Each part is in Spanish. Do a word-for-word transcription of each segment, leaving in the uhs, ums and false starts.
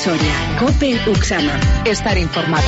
Soria. COPE Uxama. Estar informado.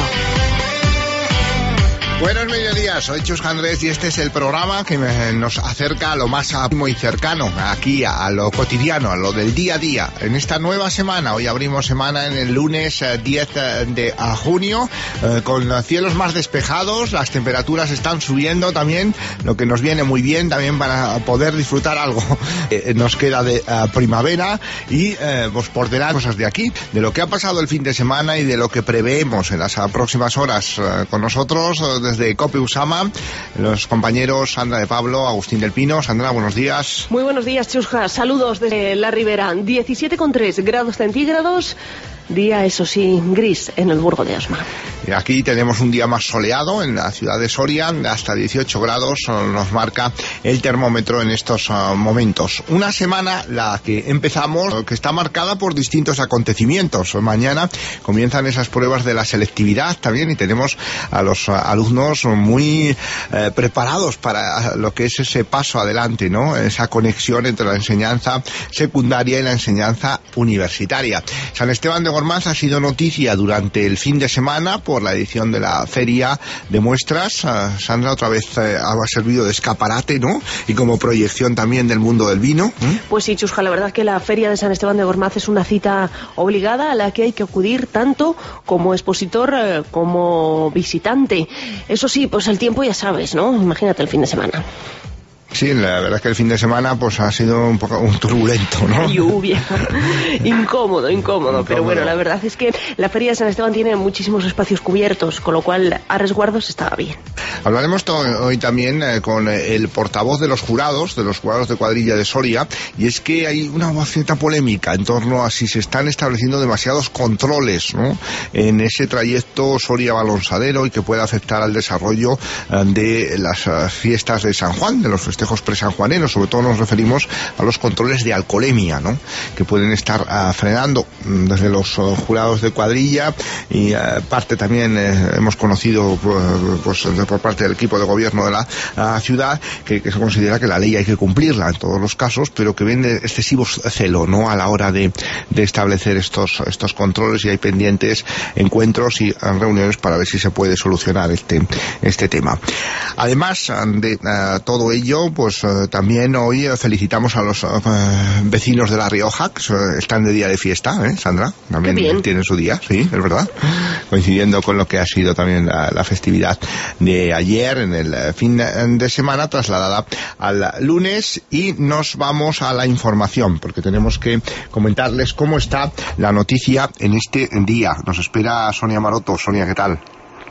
Buenos mediodías, soy Chus Andrés y este es el programa que me, nos acerca a lo más íntimo y cercano, aquí a, a lo cotidiano, a lo del día a día. En esta nueva semana, hoy abrimos semana en el lunes eh, diez de junio, eh, con cielos más despejados, las temperaturas están subiendo también, lo que nos viene muy bien también para poder disfrutar algo. Eh, nos queda de uh, primavera y eh, pues por delante cosas de aquí, de lo que ha pasado el fin de semana y de lo que preveemos en las uh, próximas horas. Uh, con nosotros, uh, desde COPE Uxama, los compañeros Sandra de Pablo, Agustín del Pino. Sandra, buenos días. Muy buenos días, Chusca. Saludos desde la Ribera. diecisiete coma tres grados centígrados. Día, eso sí, gris en el Burgo de Osma. Y aquí tenemos un día más soleado en la ciudad de Soria, hasta dieciocho grados nos marca el termómetro en estos uh, momentos. Una semana la que empezamos, que está marcada por distintos acontecimientos. Mañana comienzan esas pruebas de la selectividad también y tenemos a los uh, alumnos muy uh, preparados para lo que es ese paso adelante, ¿no? Esa conexión entre la enseñanza secundaria y la enseñanza universitaria. San Esteban de Gormaz ha sido noticia durante el fin de semana por la edición de la feria de muestras. Uh, Sandra, otra vez eh, ha servido de escaparate, ¿no? Y como proyección también del mundo del vino. ¿Mm? Pues sí, Chusca, la verdad que la feria de San Esteban de Gormaz es una cita obligada a la que hay que acudir tanto como expositor eh, como visitante. Eso sí, pues el tiempo ya sabes, ¿no? Imagínate el fin de semana. Sí, la verdad es que el fin de semana pues ha sido un poco un turbulento, ¿no? Lluvia, incómodo, incómodo, incómodo, pero bueno, la verdad es que la Feria de San Esteban tiene muchísimos espacios cubiertos, con lo cual a resguardos estaba bien. Hablaremos hoy también eh, con el portavoz de los jurados, de los jurados de cuadrilla de Soria, y es que hay una cierta polémica en torno a si se están estableciendo demasiados controles, ¿no?, en ese trayecto Soria-Balonsadero y que pueda afectar al desarrollo eh, de las uh, fiestas de San Juan, de los festejos presanjuaneros. Sobre todo nos referimos a los controles de alcoholemia, ¿no?, que pueden estar uh, frenando desde los uh, jurados de cuadrilla y uh, parte también eh, hemos conocido uh, pues por parte del equipo de gobierno de la uh, ciudad que, que se considera que la ley hay que cumplirla en todos los casos, pero que ven de excesivo celo, ¿no?, a la hora de, de establecer estos estos controles, y hay pendientes encuentros y uh, reuniones para ver si se puede solucionar este este tema. Además de uh, todo ello, pues uh, también hoy uh, felicitamos a los uh, vecinos de La Rioja, que uh, están de día de fiesta, ¿eh, Sandra? También tienen su día, sí, es verdad, coincidiendo con lo que ha sido también la, la festividad de ayer, en el fin de semana, trasladada al lunes. Y nos vamos a la información, porque tenemos que comentarles cómo está la noticia en este día. Nos espera Sonia Maroto. Sonia, ¿qué tal?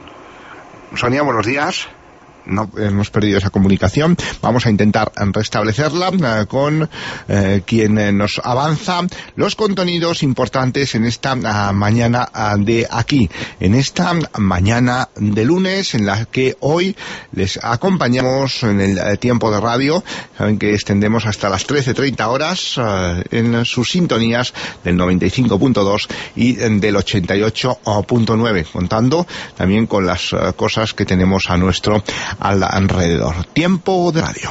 Sonia, buenos días. No, hemos perdido esa comunicación. Vamos a intentar restablecerla eh, con eh, quien eh, nos avanza los contenidos importantes en esta uh, mañana uh, de aquí, en esta mañana de lunes, en la que hoy les acompañamos en el uh, tiempo de radio. Saben que extendemos hasta las trece treinta horas uh, en sus sintonías del noventa y cinco punto dos y del ochenta y ocho punto nueve, contando también con las uh, cosas que tenemos a nuestro al alrededor. Tiempo de radio.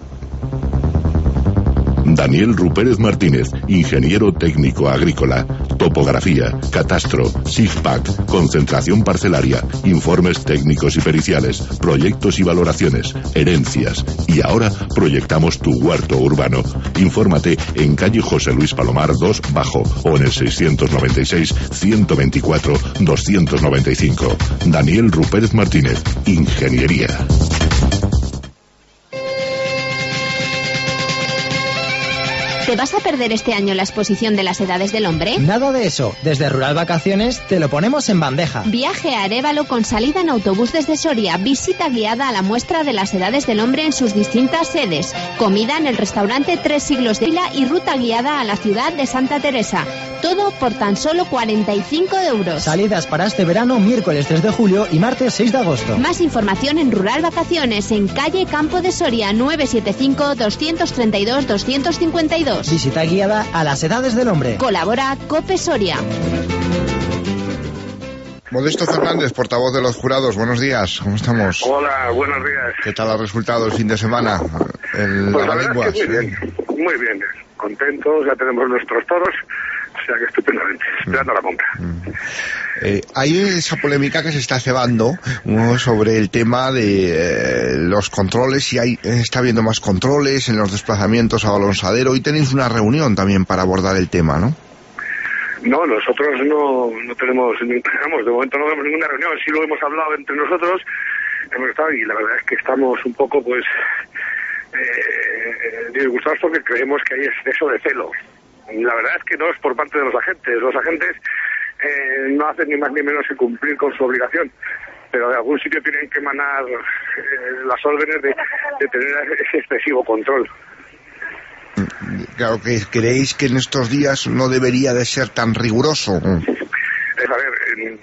Daniel Rupérez Martínez, ingeniero técnico agrícola, topografía, catastro, SIGPAC, concentración parcelaria, informes técnicos y periciales, proyectos y valoraciones, herencias. Y ahora proyectamos tu huerto urbano. Infórmate en calle José Luis Palomar dos Bajo o en el seiscientos noventa y seis, ciento veinticuatro, doscientos noventa y cinco. Daniel Rupérez Martínez, Ingeniería. ¿Te vas a perder este año la exposición de las edades del hombre? Nada de eso. Desde Rural Vacaciones te lo ponemos en bandeja. Viaje a Arévalo con salida en autobús desde Soria. Visita guiada a la muestra de las edades del hombre en sus distintas sedes. Comida en el restaurante Tres Siglos de Vila y ruta guiada a la ciudad de Santa Teresa. Todo por tan solo cuarenta y cinco euros. Salidas para este verano miércoles tres de julio y martes seis de agosto. Más información en Rural Vacaciones, en calle Campo de Soria, novecientos setenta y cinco, doscientos treinta y dos, doscientos cincuenta y dos. Visita guiada a las edades del hombre. Colabora COPE Soria. Modesto Fernández, portavoz de los jurados, buenos días, ¿cómo estamos? Hola, buenos días. ¿Qué tal ha resultado el fin de semana? El, pues la la verdad lengua, es que muy sí. bien, muy bien, contentos, ya tenemos nuestros toros, O sea que estupendamente, esperando mm. la compra. Mm. Eh, hay esa polémica que se está cebando, ¿no?, sobre el tema de eh, los controles, y hay, está habiendo más controles en los desplazamientos a Balonsadero. Hoy tenéis una reunión también para abordar el tema, ¿no? No, nosotros no, no tenemos, digamos, de momento no tenemos ninguna reunión, sí lo hemos hablado entre nosotros, hemos estado, y la verdad es que estamos un poco, pues, eh, disgustados porque creemos que hay exceso de celo. La verdad es que no es por parte de los agentes, los agentes eh, no hacen ni más ni menos que cumplir con su obligación, pero de algún sitio tienen que emanar eh, las órdenes de, de tener ese excesivo control. Claro, que creéis que en estos días no debería de ser tan riguroso. Es, a ver,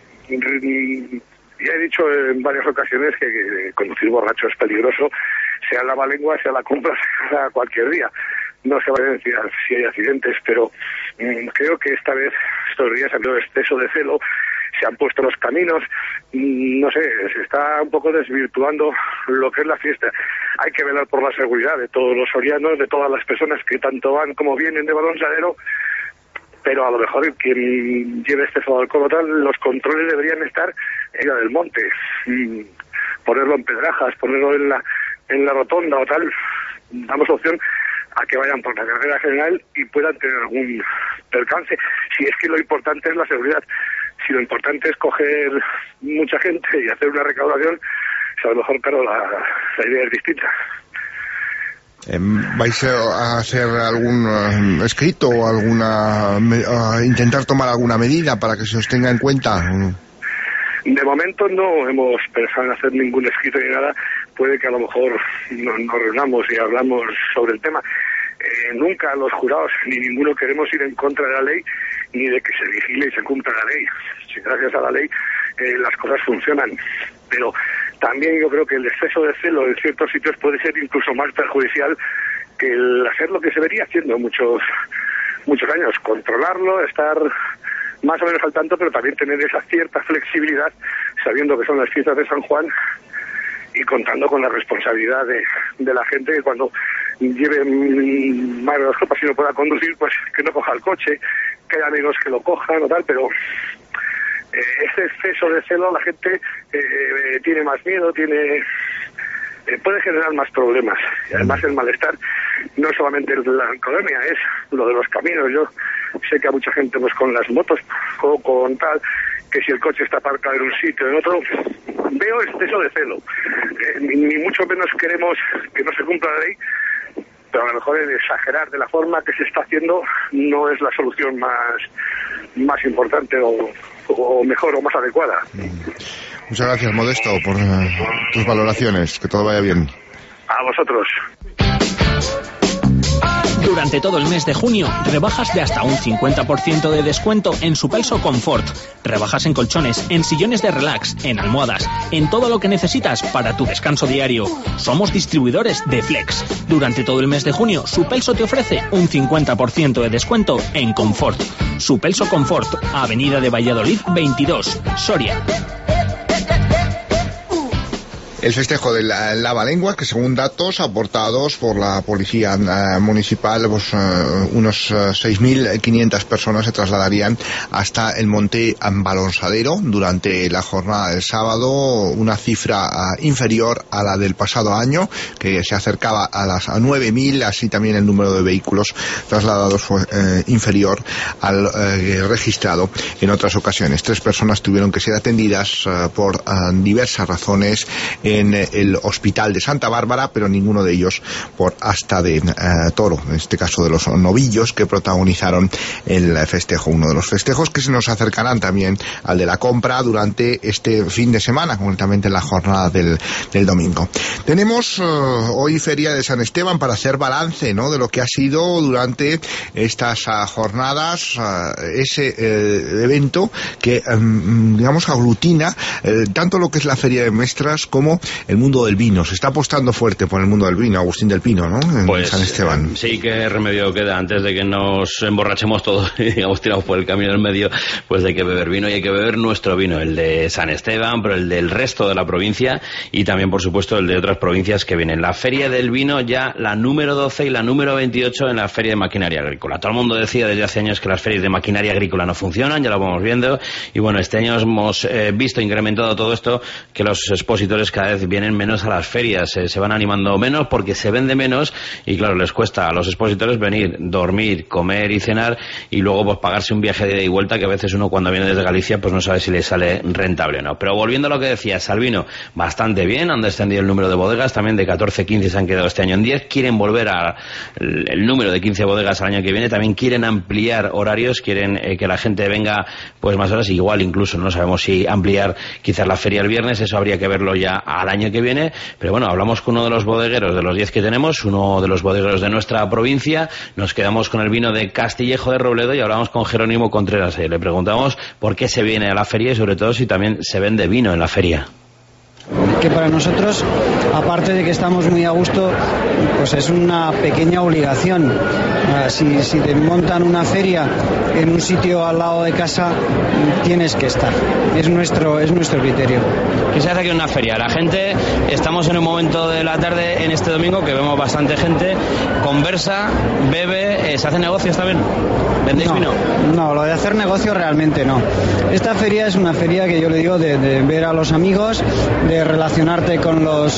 ya he dicho en varias ocasiones que, que conducir borracho es peligroso, sea en lavalenguas, sea la compra, sea cualquier día. No se va a decir si hay accidentes, pero mmm, creo que esta vez, estos días, ha habido exceso de celo, se han puesto los caminos, mmm, no sé, se está un poco desvirtuando lo que es la fiesta. Hay que velar por la seguridad de todos los sorianos, de todas las personas que tanto van como vienen de Balonsadero, pero a lo mejor quien lleve exceso de alcohol o tal, los controles deberían estar en la del monte, mmm, ponerlo en Pedrajas, ponerlo en la, en la rotonda o tal. Damos opción a que vayan por la carretera general y puedan tener algún percance, si es que lo importante es la seguridad. Si lo importante es coger mucha gente y hacer una recaudación, a lo mejor, claro, la, la idea es distinta. Eh, ¿Vais a hacer algún uh, escrito o alguna, uh, intentar tomar alguna medida para que se os tenga en cuenta? De momento no hemos pensado en hacer ningún escrito ni nada. Puede que a lo mejor nos, nos reunamos y hablamos sobre el tema. Eh, nunca los jurados ni ninguno queremos ir en contra de la ley ni de que se vigile y se cumpla la ley. Si gracias a la ley eh, las cosas funcionan. Pero también yo creo que el exceso de celo en ciertos sitios puede ser incluso más perjudicial que el hacer lo que se venía haciendo muchos muchos años. Controlarlo, estar más o menos al tanto, pero también tener esa cierta flexibilidad, sabiendo que son las fiestas de San Juan y contando con la responsabilidad de, de la gente, que cuando lleve más de dos copas y no pueda conducir, pues que no coja el coche, que haya amigos que lo cojan o tal, pero eh, ese exceso de celo la gente eh, tiene más miedo, tiene eh, puede generar más problemas. Y además el malestar no es solamente la alcoholemia, es lo de los caminos. Yo sé que a mucha gente, pues con las motos o con tal, que si el coche está aparcado en un sitio o en otro, veo exceso de celo. Eh, ni, ni mucho menos queremos que no se cumpla la ley, pero a lo mejor el exagerar de la forma que se está haciendo no es la solución más, más importante o, o mejor o más adecuada. Muchas gracias, Modesto, por uh, tus valoraciones. Que todo vaya bien. A vosotros. Durante todo el mes de junio, rebajas de hasta un cincuenta por ciento de descuento en Supelso Confort. Rebajas en colchones, en sillones de relax, en almohadas, en todo lo que necesitas para tu descanso diario. Somos distribuidores de Flex. Durante todo el mes de junio, Supelso te ofrece un cincuenta por ciento de descuento en Confort. Supelso Confort, Avenida de Valladolid veintidós, Soria. El festejo de la lavalenguas, que según datos aportados por la Policía eh, Municipal, pues, eh, unos eh, seis mil quinientas personas se trasladarían hasta el monte Balonsadero durante la jornada del sábado, una cifra eh, inferior a la del pasado año, que se acercaba a las nueve mil, así también el número de vehículos trasladados fue eh, inferior al eh, registrado en otras ocasiones. Tres personas tuvieron que ser atendidas eh, por eh, diversas razones en el hospital de Santa Bárbara, pero ninguno de ellos por asta de eh, toro, en este caso de los novillos que protagonizaron el festejo, uno de los festejos que se nos acercarán también al de la compra durante este fin de semana, concretamente en la jornada del, del domingo. Tenemos eh, hoy Feria de San Esteban para hacer balance, ¿no?, de lo que ha sido durante estas uh, jornadas, uh, ese eh, evento que, um, digamos, aglutina eh, tanto lo que es la Feria de Mestras como el mundo del vino. Se está apostando fuerte por el mundo del vino, Agustín del Pino, ¿no? En pues, San Esteban. Eh, sí, qué remedio queda antes de que nos emborrachemos todos y digamos tiramos por el camino del medio, pues hay que beber vino y hay que beber nuestro vino, el de San Esteban, pero el del resto de la provincia y también, por supuesto, el de otras provincias que vienen. La Feria del Vino ya la número doce y la número veintiocho en la Feria de Maquinaria Agrícola. Todo el mundo decía desde hace años que las ferias de maquinaria agrícola no funcionan, ya lo vamos viendo, y bueno, este año hemos eh, visto incrementado todo esto, que los expositores cada vez vienen menos a las ferias, eh, se van animando menos porque se vende menos y claro, les cuesta a los expositores venir, dormir, comer y cenar y luego pues pagarse un viaje de ida y vuelta que a veces uno cuando viene desde Galicia pues no sabe si le sale rentable o no. Pero volviendo a lo que decía Salvino, bastante bien, han descendido el número de bodegas, también de catorce, quince se han quedado este año en diez, quieren volver al el número de quince bodegas al año que viene, también quieren ampliar horarios, quieren eh, que la gente venga pues más horas, igual incluso no sabemos si ampliar quizás la feria el viernes, eso habría que verlo ya al año que viene, pero bueno, hablamos con uno de los bodegueros de los diez que tenemos, uno de los bodegueros de nuestra provincia, nos quedamos con el vino de Castillejo de Robledo y hablamos con Jerónimo Contreras, eh, le preguntamos por qué se viene a la feria y sobre todo si también se vende vino en la feria. Que para nosotros, aparte de que estamos muy a gusto, pues es una pequeña obligación. Si, si te montan una feria en un sitio al lado de casa, tienes que estar. Es nuestro, es nuestro criterio. ¿Qué se hace aquí en una feria? La gente, estamos en un momento de la tarde en este domingo que vemos bastante gente, conversa, bebe, eh, ¿se hacen negocios también? ¿Vendéis no, vino? No, lo de hacer negocio realmente no. Esta feria es una feria que yo le digo de, de ver a los amigos, de relacionarte con los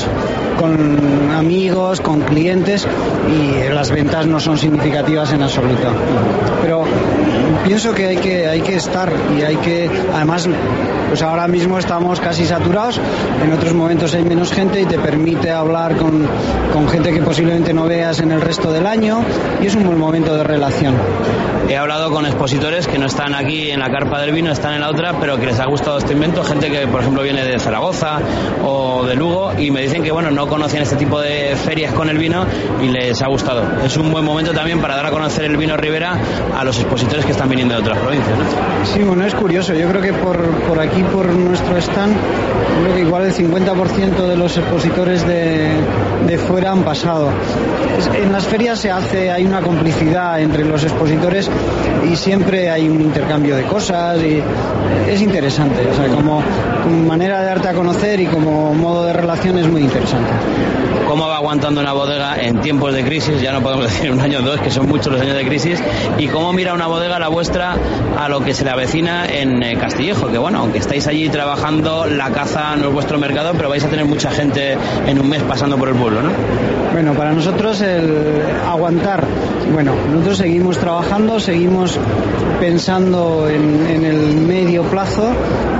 con amigos, con clientes, y las ventas no son significativas en absoluto. Pero pienso que hay que hay que estar y hay que, además, pues ahora mismo estamos casi saturados, en otros momentos hay menos gente y te permite hablar con, con gente que posiblemente no veas en el resto del año y es un buen momento de relación. He hablado con expositores que no están aquí en la carpa del vino, están en la otra, pero que les ha gustado este invento, gente que por ejemplo viene de Zaragoza o de Lugo y me dicen que bueno, no conocían este tipo de ferias con el vino y les ha gustado. Es un buen momento también para dar a conocer el vino Ribera a los expositores que están viniendo de otras provincias, ¿no? Sí, bueno, es curioso, yo creo que por, por aquí, por nuestro stand, creo que igual el cincuenta por ciento de los expositores de, de fuera han pasado. En las ferias se hace, hay una complicidad entre los expositores y siempre hay un intercambio de cosas y es interesante, o sea, como, como manera de darte a conocer y como modo de relación es muy interesante. ¿Cómo va aguantando una bodega en tiempos de crisis? Ya no podemos decir un año o dos, que son muchos los años de crisis. ¿Y cómo mira una bodega, la vuestra, a lo que se le avecina en Castillejo? Que bueno, aunque estáis allí trabajando, la caza no es vuestro mercado, pero vais a tener mucha gente en un mes pasando por el pueblo, ¿no? Bueno, para nosotros el aguantar, bueno, nosotros seguimos trabajando, seguimos pensando en, en el medio plazo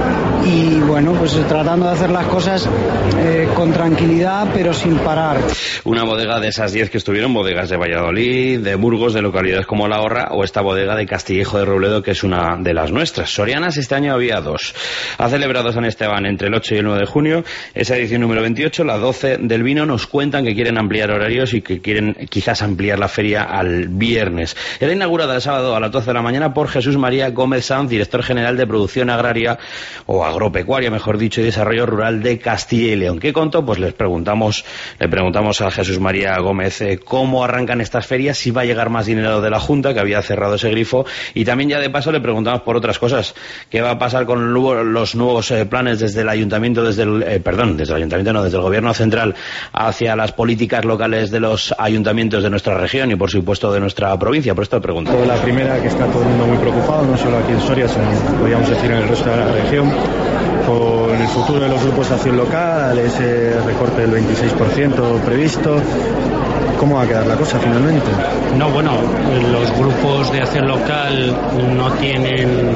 y bueno, pues tratando de hacer las cosas eh, con tranquilidad pero sin parar. Una bodega de esas diez que estuvieron, bodegas de Valladolid, de Burgos, de localidades como La Horra o esta bodega de Castillejo de Robledo, que es una de las nuestras. Sorianas este año había dos. Ha celebrado San Esteban entre el ocho y el nueve de junio, esa edición número veintiocho, la doce del vino. Nos cuentan que quieren ampliar horarios y que quieren quizás ampliar la feria al viernes. Era inaugurada el sábado a las doce de la mañana por Jesús María Gómez Sanz, director general de Producción Agraria o Agropecuaria, mejor dicho, y Desarrollo Rural de Castilla y León. ¿Qué contó? Pues les preguntamos, le preguntamos a Jesús María Gómez eh, cómo arrancan estas ferias, si va a llegar más dinero de la Junta, que había cerrado ese grifo, y también ya de paso le preguntamos por otras cosas. ¿Qué va a pasar con los nuevos eh, planes desde el Ayuntamiento, desde el, eh, perdón, desde el Ayuntamiento no, desde el Gobierno Central hacia las políticas locales de los ayuntamientos de nuestra región y por supuesto de nuestra provincia? Por esto le pregunto. La primera, que está todo el mundo muy preocupado, no solo aquí en Soria, sino podríamos decir en el resto de la región, con el futuro de los grupos de acción local, ese recorte del veintiséis por ciento previsto. ¿Cómo va a quedar la cosa finalmente? No, bueno, los grupos de acción local no tienen,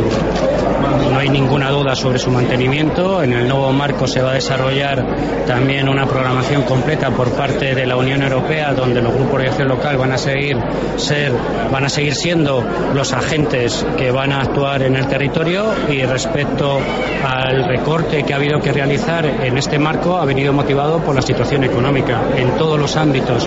no hay ninguna duda sobre su mantenimiento. En el nuevo marco se va a desarrollar también una programación completa por parte de la Unión Europea, donde los grupos de acción local van a seguir ser, van a seguir siendo los agentes que van a actuar en el territorio. Y respecto al recorte que ha habido que realizar en este marco, ha venido motivado por la situación económica en todos los ámbitos. Por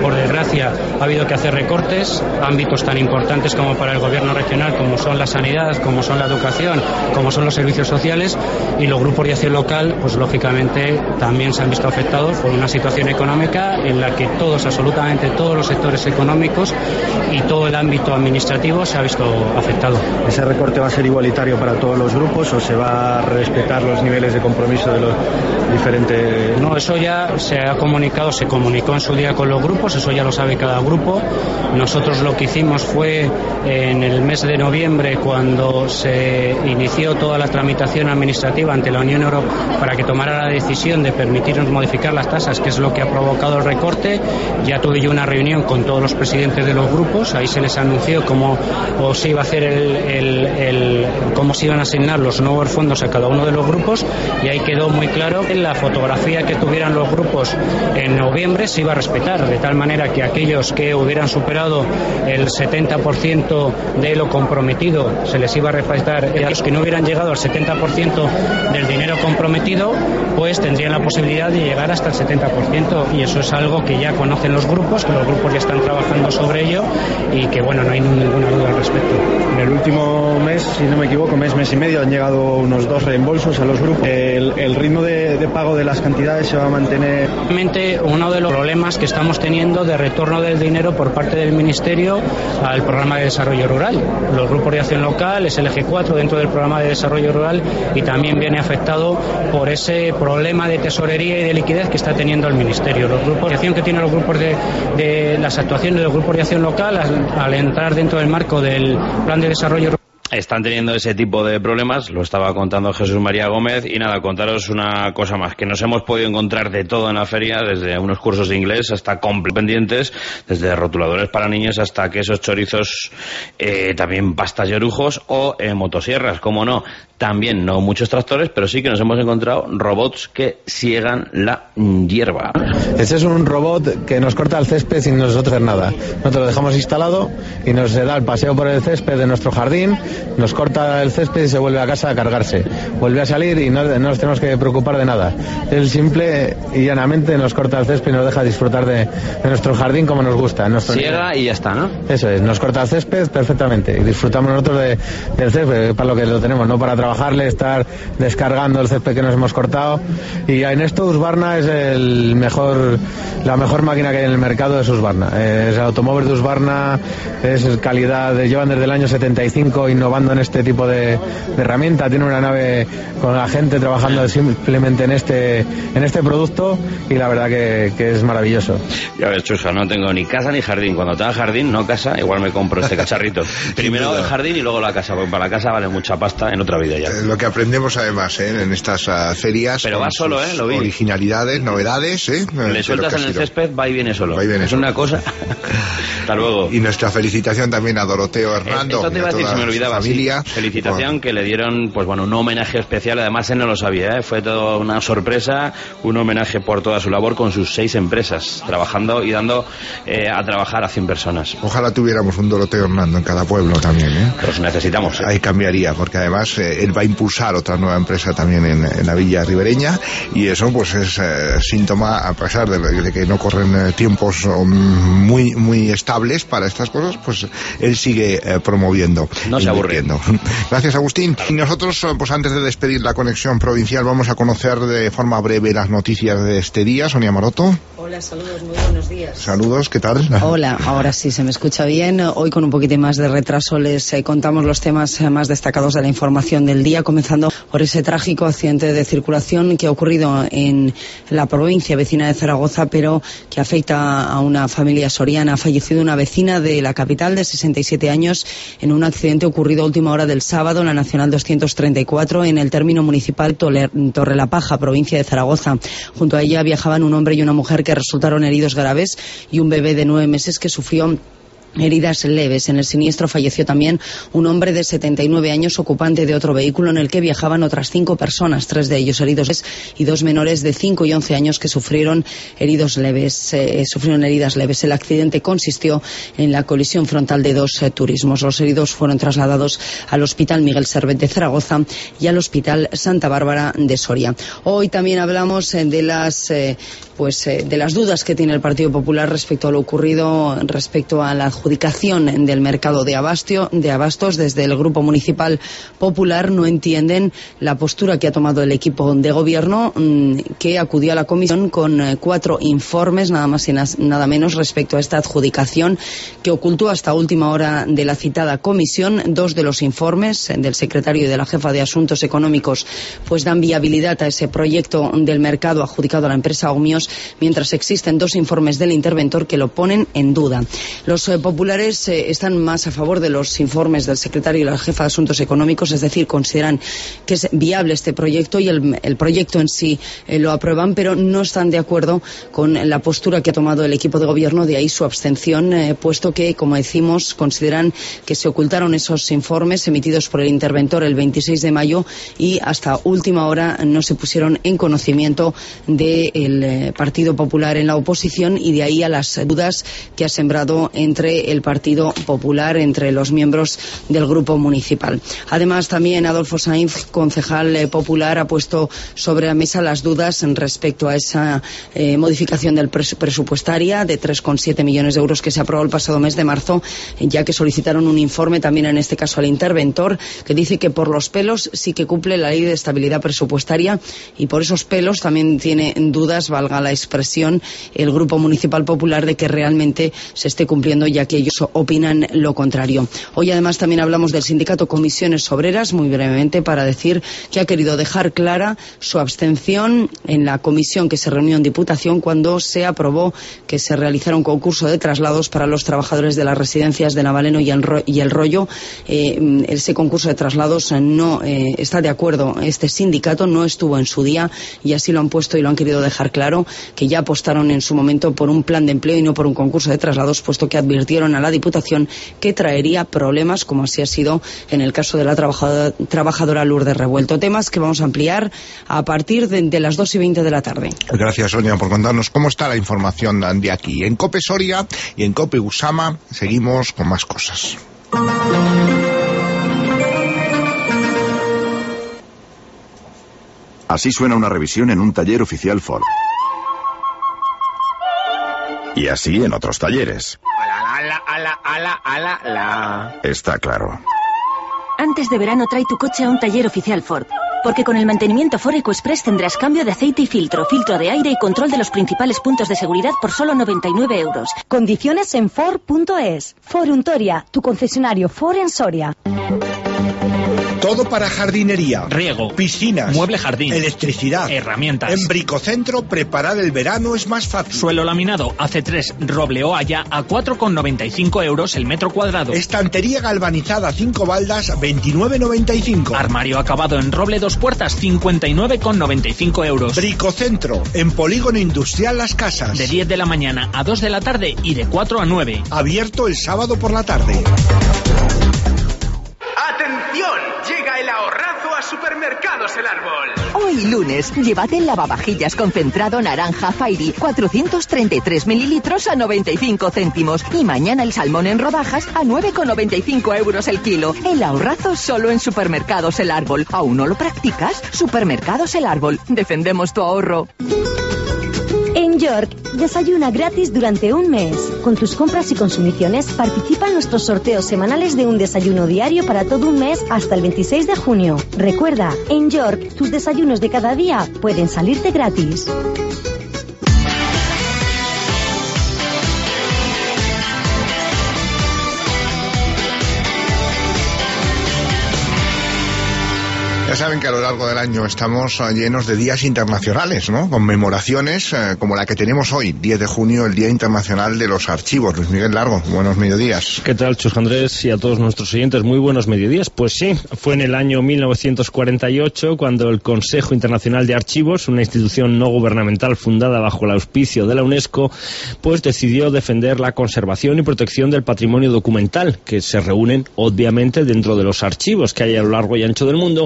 por desgracia ha habido que hacer recortes, ámbitos tan importantes como para el gobierno regional, como son la sanidad, como son la educación, como son los servicios sociales, y los grupos de acción local, pues lógicamente también se han visto afectados por una situación económica en la que todos, absolutamente todos los sectores económicos y todo el ámbito administrativo se ha visto afectado. ¿Ese recorte va a ser igualitario para todos los grupos o se va a respetar los niveles de compromiso de los diferentes? No, eso ya se ha comunicado, se comunicó en su día con los grupos, eso ya lo sabe cada grupo. Nosotros lo que hicimos fue en el mes de noviembre, cuando se inició toda la tramitación administrativa ante la Unión Europea para que tomara la decisión de permitirnos modificar las tasas, que es lo que ha provocado el recorte. Ya tuve yo una reunión con todos los presidentes de los grupos, ahí se les anunció cómo o se iba a hacer el, el, el cómo se iban a asignar los nuevos fondos a cada uno de los grupos, y ahí quedó muy claro que la fotografía que tuvieran los grupos en noviembre se iba a respetar, de tal manera que aquellos que hubieran superado el setenta por ciento de lo comprometido se les iba a respetar, y aquellos que no hubieran llegado al setenta por ciento del dinero comprometido pues tendrían la posibilidad de llegar hasta el setenta por ciento, y eso es algo que ya conocen los grupos, que los grupos ya están trabajando sobre ello y que bueno, no hay ninguna duda al respecto. En el último mes, si no me equivoco, mes, mes y medio, han llegado unos dos reembolsos a los grupos. ¿El, el ritmo de, de pago de las cantidades se va a mantener? Realmente uno de los problemas que estamos teniendo de retorno del dinero por parte del Ministerio al programa de desarrollo rural. Los grupos de acción local es el eje cuatro dentro del programa de desarrollo rural y también viene afectado por ese problema de tesorería y de liquidez que está teniendo el Ministerio. Los grupos de acción que tienen los grupos de, de las actuaciones de los grupos de acción local al, al entrar dentro del marco del plan de desarrollo rural están teniendo ese tipo de problemas, lo estaba contando Jesús María Gómez, y nada, contaros una cosa más, que nos hemos podido encontrar de todo en la feria, desde unos cursos de inglés hasta completos pendientes, desde rotuladores para niños hasta quesos, chorizos, eh, también pastas y orujos o eh, motosierras, como no. También no muchos tractores, pero sí que nos hemos encontrado robots que siegan la hierba. Ese es un robot que nos corta el césped sin nosotros hacer nada. Nosotros lo dejamos instalado y nos da el paseo por el césped de nuestro jardín, nos corta el césped y se vuelve a casa a cargarse. Vuelve a salir y no, no nos tenemos que preocupar de nada. Él simple y llanamente nos corta el césped y nos deja disfrutar de, de nuestro jardín como nos gusta. Siega nivel. Y ya está, ¿no? Eso es, nos corta el césped perfectamente y disfrutamos nosotros de, del césped, para lo que lo tenemos, no para trabajar. Trabajarle, estar descargando el césped que nos hemos cortado. Y en esto Husqvarna es el mejor, la mejor máquina que hay en el mercado es Husqvarna. Es el automóvil de Husqvarna, es calidad, llevan desde el año setenta y cinco innovando en este tipo de, de herramienta. Tiene una nave con la gente trabajando simplemente en este en este producto y la verdad que, que es maravilloso. Ya ves, Chusca, no tengo ni casa ni jardín. Cuando tenga jardín, no casa, igual me compro este cacharrito. Primero el jardín y luego la casa, porque para la casa vale mucha pasta en otra vida. Ya. Lo que aprendemos además ¿eh? en estas uh, ferias. Pero va solo, ¿eh? Lo vi. Originalidades, novedades. ¿eh? Le sueltas en el césped, va y viene solo. Va y viene es solo. Una cosa. Hasta luego. Y nuestra felicitación también a Doroteo Hernando. Esto te iba a decir, se me olvidaba. Familia. Sí. Felicitación bueno. Que le dieron, pues bueno, un homenaje especial. Además, él no lo sabía, ¿eh? Fue toda una sorpresa. Un homenaje por toda su labor con sus seis empresas, trabajando y dando eh, a trabajar a cien personas. Ojalá tuviéramos un Doroteo Hernando en cada pueblo también, ¿eh? Los necesitamos. ¿eh? Ahí cambiaría, porque además eh, él va a impulsar otra nueva empresa también en, en la Villa Ribereña, y eso pues es eh, síntoma, a pesar de, de que no corren eh, tiempos um, muy muy estables para estas cosas, pues él sigue eh, promoviendo. No se aburre. Gracias, Agustín. Y nosotros, pues antes de despedir la conexión provincial, vamos a conocer de forma breve las noticias de este día. Sonia Maroto. Hola, saludos, muy buenos días. Saludos, ¿qué tal? Hola, ahora sí se me escucha bien. Hoy con un poquito más de retraso les eh, contamos los temas eh, más destacados de la información del día, comenzando por ese trágico accidente de circulación que ha ocurrido en la provincia vecina de Zaragoza, pero que afecta a una familia soriana. Ha fallecido una vecina de la capital de sesenta y siete años en un accidente ocurrido a última hora del sábado en la Nacional doscientos treinta y cuatro en el término municipal Torrelapaja, provincia de Zaragoza. Junto a ella viajaban un hombre y una mujer que resultaron heridos graves y un bebé de nueve meses que sufrió heridas leves. En el siniestro falleció también un hombre de setenta y nueve años, ocupante de otro vehículo en el que viajaban otras cinco personas, tres de ellos heridos y dos menores de cinco y once años que sufrieron heridos leves, eh, sufrieron heridas leves. El accidente consistió en la colisión frontal de dos eh, turismos. Los heridos fueron trasladados al Hospital Miguel Servet de Zaragoza y al Hospital Santa Bárbara de Soria. Hoy también hablamos eh, de las eh, pues eh, de las dudas que tiene el Partido Popular respecto a lo ocurrido, respecto a la adjudicación del mercado de, abastio, de abastos. Desde el Grupo Municipal Popular no entienden la postura que ha tomado el equipo de gobierno, mmm, que acudió a la comisión con eh, cuatro informes, nada más y nada menos, respecto a esta adjudicación, que ocultó hasta última hora de la citada comisión. Dos de los informes, del secretario y de la jefa de Asuntos Económicos, pues dan viabilidad a ese proyecto del mercado adjudicado a la empresa Omnios, mientras existen dos informes del interventor que lo ponen en duda. Los eh, populares eh, están más a favor de los informes del secretario y la jefa de Asuntos Económicos, es decir, consideran que es viable este proyecto y el, el proyecto en sí eh, lo aprueban, pero no están de acuerdo con la postura que ha tomado el equipo de gobierno, de ahí su abstención, eh, puesto que, como decimos, consideran que se ocultaron esos informes emitidos por el interventor el veintiséis de mayo y hasta última hora no se pusieron en conocimiento del eh, Partido Popular en la oposición, y de ahí a las dudas que ha sembrado entre el Partido Popular, entre los miembros del Grupo Municipal. Además, también Adolfo Sainz, concejal eh, popular, ha puesto sobre la mesa las dudas respecto a esa eh, modificación del pres presupuestaria de tres coma siete millones de euros que se aprobó el pasado mes de marzo, ya que solicitaron un informe también en este caso al interventor, que dice que por los pelos sí que cumple la ley de estabilidad presupuestaria, y por esos pelos también tiene dudas, valga la expresión, el Grupo Municipal Popular de que realmente se esté cumpliendo, ya que ellos opinan lo contrario. Hoy además también hablamos del sindicato Comisiones Obreras, muy brevemente, para decir que ha querido dejar clara su abstención en la comisión que se reunió en Diputación cuando se aprobó que se realizara un concurso de traslados para los trabajadores de las residencias de Navaleno y el, Ro y el Rollo. Eh, ese concurso de traslados no eh, está de acuerdo este sindicato, no estuvo en su día, y así lo han puesto y lo han querido dejar claro, que ya apostaron en su momento por un plan de empleo y no por un concurso de traslados, puesto que advirtieron a la Diputación que traería problemas, como así ha sido en el caso de la trabajadora, trabajadora Lourdes Revuelto. Temas que vamos a ampliar a partir de, de las dos y veinte de la tarde. Gracias, Sonia, por contarnos cómo está la información de aquí. En COPE Soria y en COPE Usama seguimos con más cosas. Así suena una revisión en un taller oficial Ford. Y así en otros talleres. Ala, ala, ala, ala, ala, la. Está claro. Antes de verano trae tu coche a un taller oficial Ford. Porque con el mantenimiento Ford EcoExpress tendrás cambio de aceite y filtro, filtro de aire y control de los principales puntos de seguridad por solo noventa y nueve euros. Condiciones en Ford punto es. Ford Untoria, tu concesionario Ford en Soria. Todo para jardinería, riego, piscinas, mueble jardín, electricidad, herramientas. En Bricocentro, preparar el verano es más fácil. Suelo laminado A C tres, roble o haya a cuatro con noventa y cinco euros el metro cuadrado. Estantería galvanizada cinco baldas, veintinueve noventa y cinco. Armario acabado en roble dos puertas, cincuenta y nueve con noventa y cinco euros. Bricocentro, en Polígono Industrial Las Casas. De diez de la mañana a dos de la tarde y de cuatro a nueve. Abierto el sábado por la tarde. ¡Atención! Llega el ahorrazo a Supermercados El Árbol. Hoy lunes, llévate el lavavajillas concentrado naranja Fairy, cuatrocientos treinta y tres mililitros a noventa y cinco céntimos. Y mañana el salmón en rodajas a nueve con noventa y cinco euros el kilo. El ahorrazo solo en Supermercados El Árbol. ¿Aún no lo practicas? Supermercados El Árbol. Defendemos tu ahorro. En York, desayuna gratis durante un mes. Con tus compras y consumiciones, participa en nuestros sorteos semanales de un desayuno diario para todo un mes hasta el veintiséis de junio. Recuerda, en York, tus desayunos de cada día pueden salirte gratis. Ya saben que a lo largo del año estamos llenos de días internacionales, ¿no? Conmemoraciones eh, como la que tenemos hoy, diez de junio, el Día Internacional de los Archivos. Luis Miguel Largo, buenos mediodías. ¿Qué tal, Chus Andrés, y a todos nuestros oyentes? Muy buenos mediodías. Pues sí, fue en el año mil novecientos cuarenta y ocho cuando el Consejo Internacional de Archivos, una institución no gubernamental fundada bajo el auspicio de la UNESCO, pues decidió defender la conservación y protección del patrimonio documental, que se reúnen obviamente dentro de los archivos que hay a lo largo y ancho del mundo, y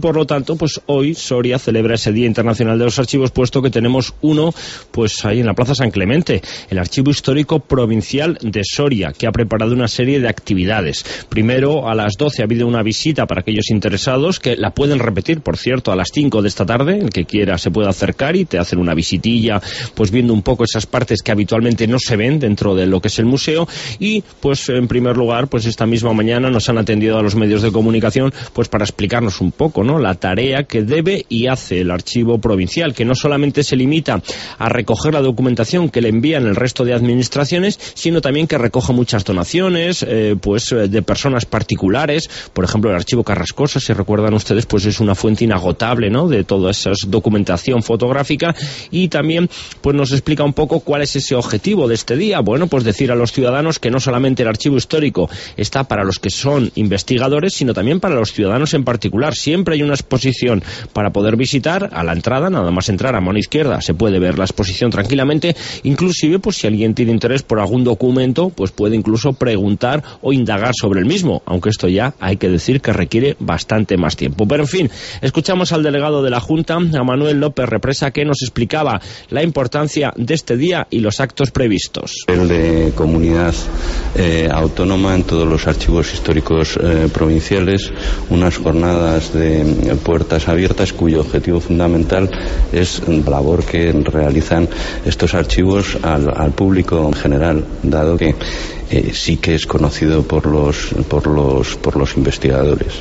por lo tanto, pues hoy Soria celebra ese Día Internacional de los Archivos, puesto que tenemos uno, pues ahí en la Plaza San Clemente, el Archivo Histórico Provincial de Soria, que ha preparado una serie de actividades. Primero, a las doce ha habido una visita para aquellos interesados, que la pueden repetir, por cierto, a las cinco de esta tarde. El que quiera se puede acercar y te hacen una visitilla, pues viendo un poco esas partes que habitualmente no se ven dentro de lo que es el museo. Y pues en primer lugar, pues esta misma mañana nos han atendido a los medios de comunicación, pues para explicarnos un poco, ¿no?, la tarea que debe y hace el archivo provincial, que no solamente se limita a recoger la documentación que le envían el resto de administraciones, sino también que recoge muchas donaciones, eh, pues de personas particulares. Por ejemplo, el archivo Carrascosa, si recuerdan ustedes, pues es una fuente inagotable, ¿no?, de toda esa documentación fotográfica. Y también pues nos explica un poco cuál es ese objetivo de este día. Bueno, pues decir a los ciudadanos que no solamente el archivo histórico está para los que son investigadores, sino también para los ciudadanos en particular. Siempre hay una exposición para poder visitar. A la entrada, nada más entrar a mano izquierda, se puede ver la exposición tranquilamente. Inclusive, pues si alguien tiene interés por algún documento, pues puede incluso preguntar o indagar sobre el mismo, aunque esto ya hay que decir que requiere bastante más tiempo. Pero en fin, escuchamos al delegado de la Junta, a Manuel López Represa, que nos explicaba la importancia de este día y los actos previstos. El de comunidad eh, autónoma en todos los archivos históricos eh, provinciales, unas jornadas de puertas abiertas cuyo objetivo fundamental es la labor que realizan estos archivos al, al público en general, dado que Eh, sí que es conocido por los por los por los investigadores.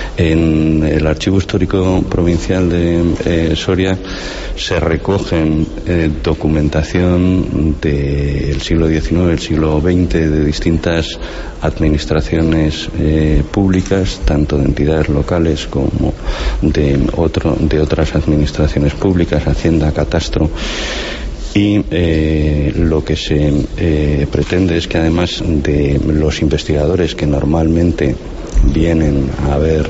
En el Archivo Histórico Provincial de eh, Soria se recogen eh, documentación del siglo diecinueve, el siglo veinte, de distintas administraciones eh, públicas, tanto de entidades locales como de otro de otras administraciones públicas, Hacienda, Catastro. Y eh, lo que se eh, pretende es que, además de los investigadores que normalmente vienen a ver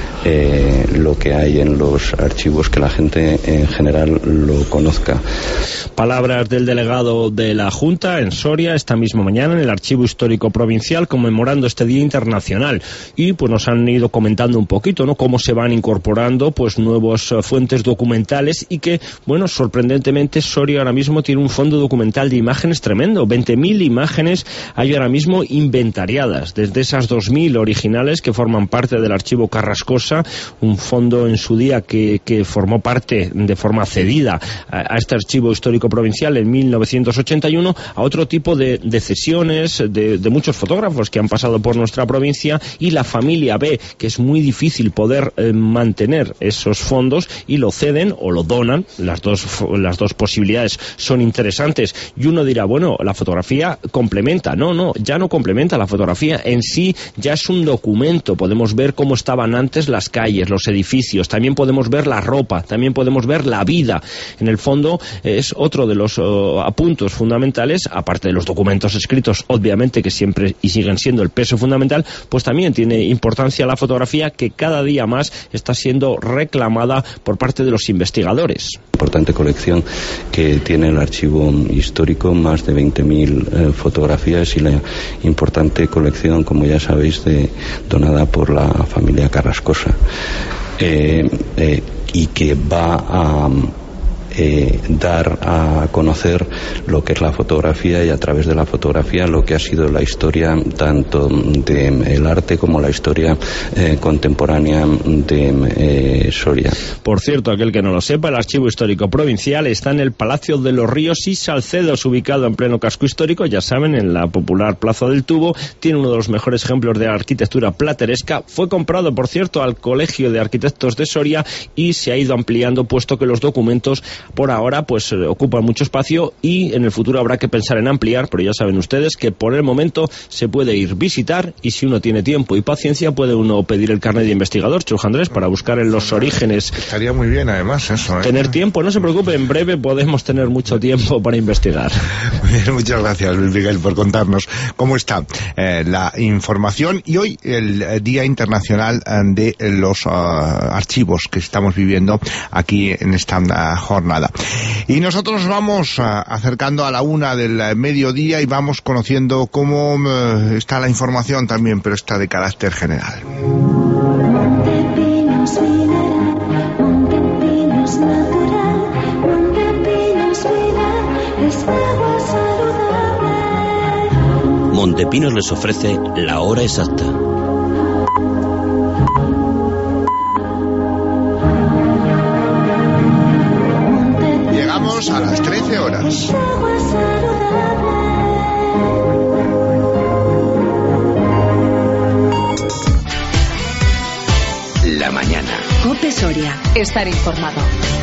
eh, lo que hay en los archivos, que la gente en general lo conozca. Palabras del delegado de la Junta en Soria esta misma mañana en el Archivo Histórico Provincial, conmemorando este Día Internacional. Y pues nos han ido comentando un poquito, ¿no?, cómo se van incorporando pues nuevas uh, fuentes documentales, y que, bueno, sorprendentemente Soria ahora mismo tiene un fondo documental de imágenes tremendo. veinte mil imágenes hay ahora mismo inventariadas, desde esas dos mil originales que forman parte del archivo Carrascosa, un fondo en su día que, que formó parte de forma cedida a, a este Archivo Histórico Provincial en mil novecientos ochenta y uno, a otro tipo de, de cesiones de, de muchos fotógrafos que han pasado por nuestra provincia, y la familia ve que es muy difícil poder eh, mantener esos fondos y lo ceden o lo donan. Las dos, las dos posibilidades son interesantes, y uno dirá, bueno, la fotografía complementa. No, no, ya no complementa. La fotografía en sí ya es un documento. Podemos ver cómo estaban antes las calles, los edificios, también podemos ver la ropa, también podemos ver la vida. En el fondo es otro de los uh, apuntos fundamentales, aparte de los documentos escritos, obviamente, que siempre y siguen siendo el peso fundamental, pues también tiene importancia la fotografía, que cada día más está siendo reclamada por parte de los investigadores. Importante colección que tiene el archivo histórico, más de veinte mil eh, fotografías, y la importante colección, como ya sabéis, de, donada por la familia Carrascosa, eh, eh, y que va a Eh, dar a conocer lo que es la fotografía, y a través de la fotografía lo que ha sido la historia tanto del arte como la historia eh, contemporánea de eh, Soria. Por cierto, aquel que no lo sepa, el Archivo Histórico Provincial está en el Palacio de los Ríos y Salcedos, ubicado en pleno casco histórico, ya saben, en la popular Plaza del Tubo. Tiene uno de los mejores ejemplos de arquitectura plateresca. Fue comprado, por cierto, al Colegio de Arquitectos de Soria, y se ha ido ampliando, puesto que los documentos por ahora pues ocupan mucho espacio, y en el futuro habrá que pensar en ampliar, pero ya saben ustedes que por el momento se puede ir, visitar, y si uno tiene tiempo y paciencia puede uno pedir el carnet de investigador, Chus Andrés, para buscar en los orígenes. Estaría muy bien, además, eso, ¿eh? Tener tiempo, no se preocupe, en breve podemos tener mucho tiempo para investigar. Muy bien, muchas gracias, Luis Miguel, por contarnos cómo está eh, la información, y hoy el Día Internacional de los uh, Archivos que estamos viviendo aquí en esta uh, jornada. Y nosotros vamos uh, acercando a la una del mediodía y vamos conociendo cómo uh, está la información también, pero está de carácter general. Pepinos minerales. Montepinos les ofrece la hora exacta. Llegamos a las trece horas. La mañana. COPE Soria. Estar informado.